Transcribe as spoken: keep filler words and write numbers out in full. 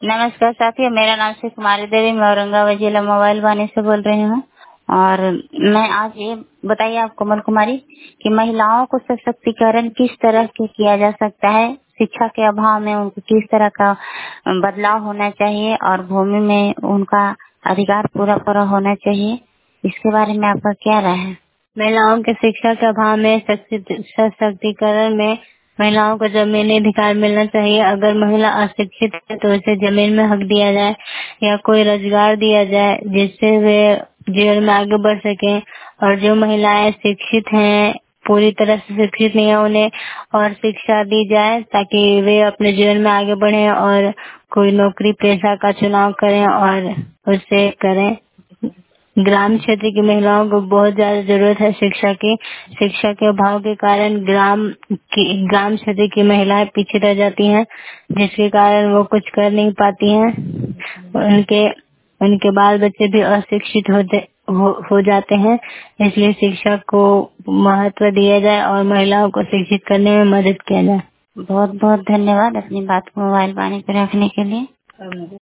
नमस्कार साथियों, मेरा नाम श्री कुमारी देवी, मैं औरंगाबाद जिला मोबाइल वानी से बोल रही हूँ। और मैं आज ये बताइए आप कोमल कुमारी कि महिलाओं को सशक्तिकरण किस तरह से किया जा सकता है, शिक्षा के अभाव में उनको किस तरह का बदलाव होना चाहिए और भूमि में उनका अधिकार पूरा पूरा होना चाहिए, इसके बारे में आपका क्या राय है? महिलाओं के शिक्षा के अभाव में सशक्तिकरण में महिलाओं को जमीनी अधिकार मिलना चाहिए। अगर महिला अशिक्षित है तो उसे जमीन में हक दिया जाए या कोई रोजगार दिया जाए जिससे वे जीवन में आगे बढ़ सके। और जो महिलाएं शिक्षित हैं, पूरी तरह से शिक्षित नहीं है, उन्हें और शिक्षा दी जाए ताकि वे अपने जीवन में आगे बढ़े और कोई नौकरी पेशा का चुनाव करें और उसे करें। ग्राम क्षेत्र की महिलाओं को बहुत ज्यादा जरूरत है शिक्षा की। शिक्षा के अभाव के कारण ग्राम की ग्राम क्षेत्र की महिलाएं पीछे रह जाती हैं, जिसके कारण वो कुछ कर नहीं पाती हैं। उनके उनके बाल बच्चे भी अशिक्षित होते हो, हो जाते हैं। इसलिए शिक्षा को महत्व दिया जाए और महिलाओं को शिक्षित करने में मदद किया जाए। बहुत बहुत धन्यवाद अपनी बात को मोबाइल वाणी पर रखने के लिए।